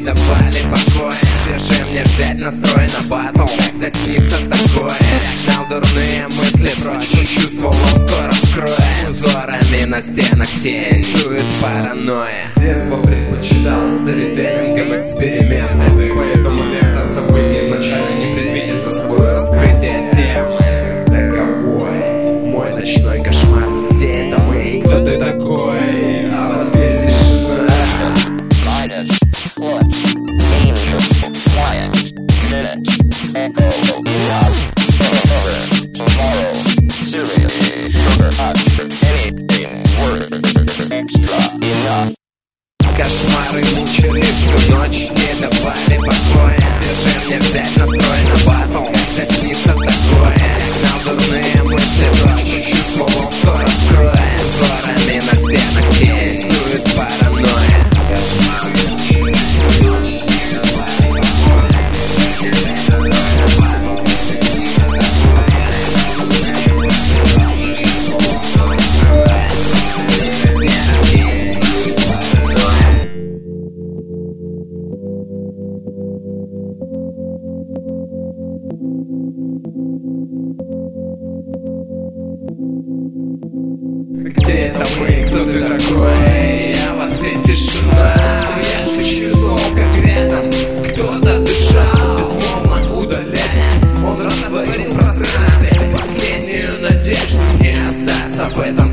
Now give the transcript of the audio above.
давали покоя. Держи мне взять настрой на батл, когда снится такое. Гнал дурные мысли прочь, чувствовал, скоро вскроет. Узорами на стенах тень, дует паранойя. С детства предпочитал сторителлингом эксперименты, поэтому лента событий изначально не предвидит за собой раскрытие темы. Таковой мой ночной кошмар. Где это мы? Кто ты такой? А в ответ тишина. Кошмары мучили всю ночь, не давали покоя. Держи мне взять настрой на батл, когда снится такое. Гнал дурные мысли прочь, чувствовал, скоро скроет. Узорами на стенах тень, дует паранойя. Кошмары мучили всю ночь, не давали покоя. Держи мне взять настрой на батл, когда снится такое. Гнал дурные мысли прочь, чувствовал, скоро скроет. Узорами на стенах тень, дует паранойя. Где это мы, кто ты такой? Я в ответ тишина. Я же чувствовал, как рядом кто-то дышал, безмолвно удаляя. Он растворит в пространстве последнюю надежду не остаться в этом